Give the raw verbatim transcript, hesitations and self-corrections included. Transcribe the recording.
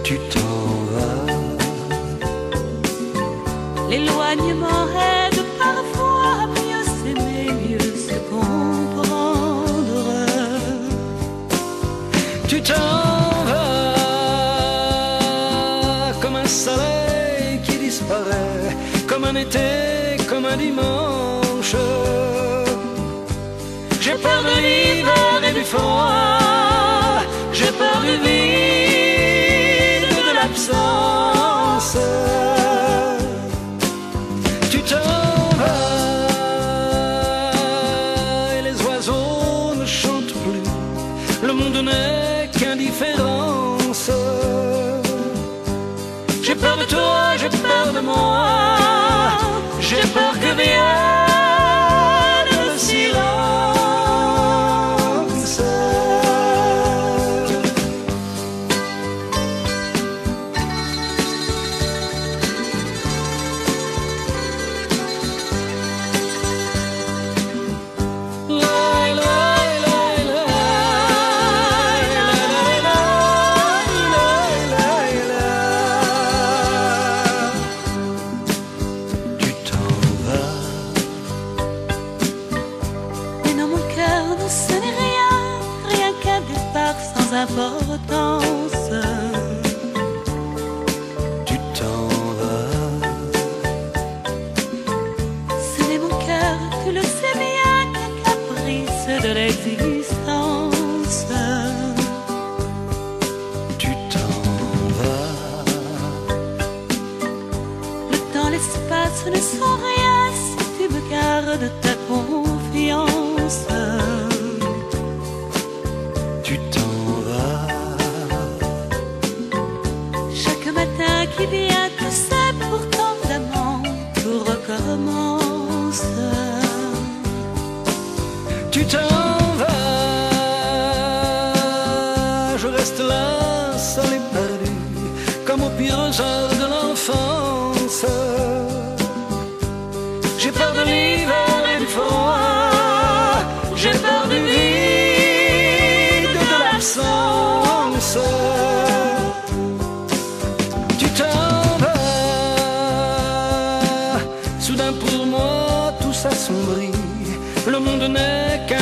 tu t'en vas. L'éloignement aide parfois à mieux s'aimer, mieux se comprendre. Tu t'en vas comme un soleil qui disparaît, comme un été, comme un dimanche. J'ai peur de l'hiver et du froid, j'ai peur du vide, de l'absence. Tu t'en vas et les oiseaux ne chantent plus, le monde n'est qu'indifférence. J'ai peur de toi, j'ai peur de moi, j'ai peur que vienne le silence. Ce n'est rien, rien qu'un départ sans importance. Tu t'en vas. Ce n'est mon cœur, tu le sais bien, qu'un caprice de l'existence. Tu t'en vas. Le temps, l'espace ne sont rien si tu me gardes ta confiance. Tu t'en vas. Chaque matin qui vient, tu sais, pourtant d'amant, tout recommence. Tu t'en vas. Je reste là, seul et perdu, comme au pire heures de l'enfance. J'ai peur de l'hiver et du froid, j'ai peur du vide, de l'absence. Tu t'en vas. Soudain pour moi tout s'assombrit, le monde n'est qu'un